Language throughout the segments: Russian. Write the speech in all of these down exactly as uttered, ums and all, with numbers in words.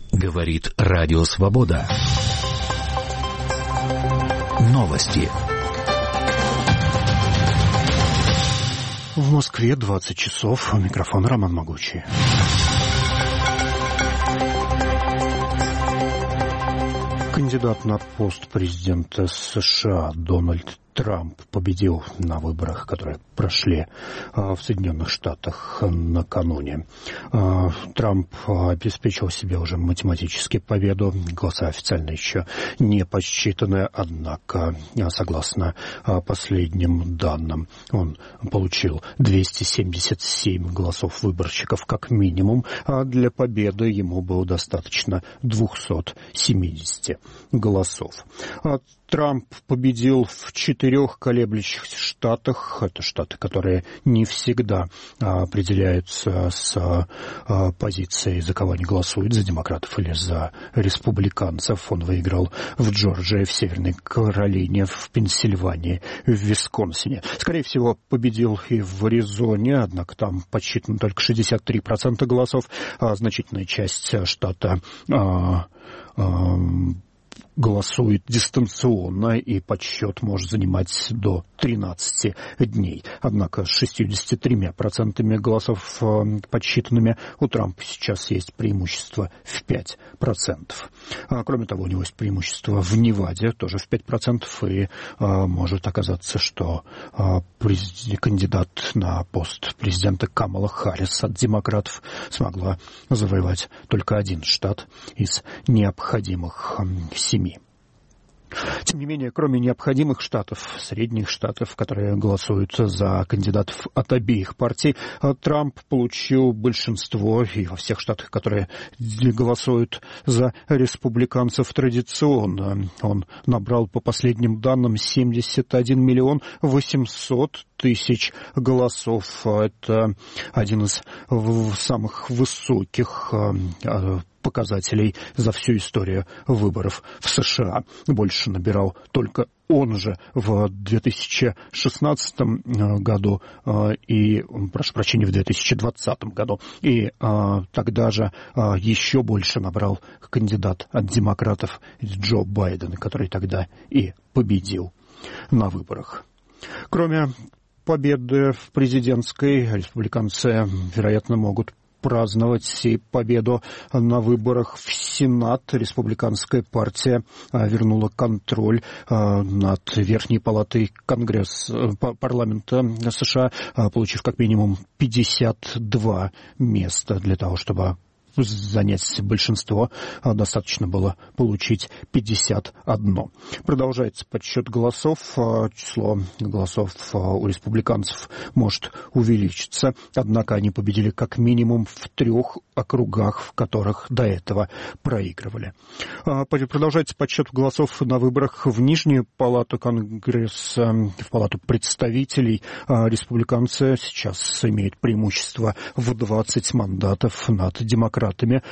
Говорит Радио Свобода. Новости. В Москве двадцать часов. Микрофон Роман Могучий. Кандидат на пост президента США Дональд Трамп победил на выборах, которые прошли в Соединенных Штатах накануне. Трамп обеспечил себе уже математически победу. Голоса официально еще не подсчитаны, однако, согласно последним данным, он получил двести семьдесят семь голосов выборщиков как минимум, а для победы ему было достаточно двести семьдесят голосов. Трамп победил в четырех колеблющихся штатах. Это штаты, которые не всегда а, определяются с а, позицией, за кого они голосуют, за демократов или за республиканцев. Он выиграл в Джорджии, в Северной Каролине, в Пенсильвании, в Висконсине. Скорее всего, победил и в Аризоне, однако там подсчитано только шестьдесят три процента голосов. А значительная часть штата а, а, голосует дистанционно, и подсчет может занимать до тринадцати дней. Однако с шестьюдесятью тремя процентами голосов подсчитанными у Трампа сейчас есть преимущество в пять процентов. А, кроме того, у него есть преимущество в Неваде, тоже в пять процентов, и а, может оказаться, что а, президент, кандидат на пост президента Камала Харрис от демократов смогла завоевать только один штат из необходимых семи. Тем не менее, кроме необходимых штатов, средних штатов, которые голосуют за кандидатов от обеих партий, Трамп получил большинство и во всех штатах, которые голосуют за республиканцев традиционно. Он набрал, по последним данным, семьдесят один миллион восемьсот тысяч голосов. Это один из самых высоких показателей за всю историю выборов в США. Больше набирал только он же в две тысячи шестнадцатом году и, прошу прощения, в две тысячи двадцатом году. И а, тогда же а, еще больше набрал кандидат от демократов Джо Байден, который тогда и победил на выборах. Кроме победы в президентской, республиканцы, вероятно, могут праздновать и победу на выборах в Сенат. Республиканская партия вернула контроль над Верхней палатой Конгресса, парламента США, получив как минимум пятьдесят два места. Для того, чтобы занять большинство, достаточно было получить пятьдесят одно. Продолжается подсчет голосов. Число голосов у республиканцев может увеличиться, однако они победили как минимум в трех округах, в которых до этого проигрывали. Продолжается подсчет голосов на выборах в Нижнюю палату Конгресса, в палату представителей. Республиканцы сейчас имеют преимущество в двадцать мандатов над демократами.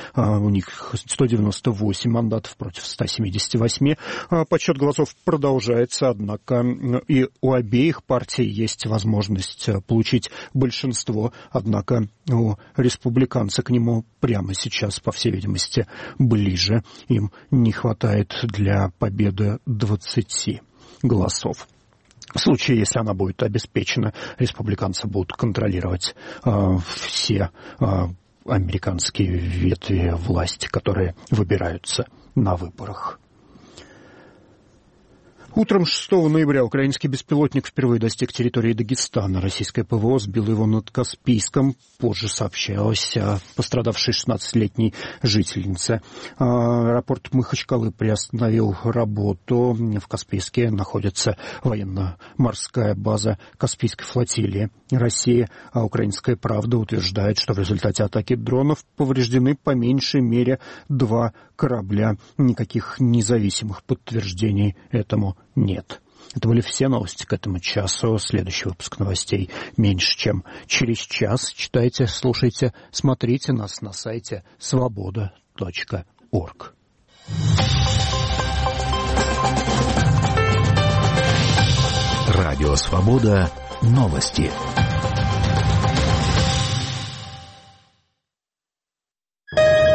У них сто девяносто восемь мандатов против ста семидесяти восьми. Подсчет голосов продолжается, однако и у обеих партий есть возможность получить большинство, однако у республиканцев к нему прямо сейчас, по всей видимости, ближе. Им не хватает для победы двадцати голосов. В случае, если она будет обеспечена, республиканцы будут контролировать э, все э, американские ветви власти, которые выбираются на выборах. Утром шестого ноября украинский беспилотник впервые достиг территории Дагестана. Российское ПВО сбило его над Каспийском. Позже сообщалось о пострадавшей шестнадцатилетней жительнице. Аэропорт Махачкалы приостановил работу. В Каспийске находится военно-морская база Каспийской флотилии России. А «Украинская правда» утверждает, что в результате атаки дронов повреждены по меньшей мере два корабля. Никаких независимых подтверждений этому нет. Это были все новости к этому часу. Следующий выпуск новостей меньше, чем через час. Читайте, слушайте, смотрите нас на сайте свобода точка орг. Радио «Свобода». Новости.